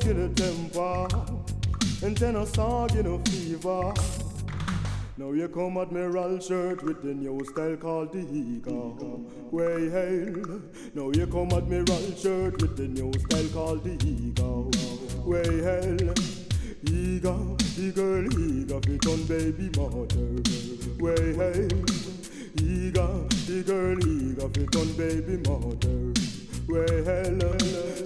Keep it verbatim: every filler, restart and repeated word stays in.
kill a temper, and ten a sog in a fever. Now you come Admiral shirt with the new style called the Eagle. Way hail. Now you come Admiral shirt with the new style called the Eagle. Way hail. Eagle, the girl Eagle, fit on baby mother. Way hail. Eagle, the girl Eagle, fit on baby mother. Way hail.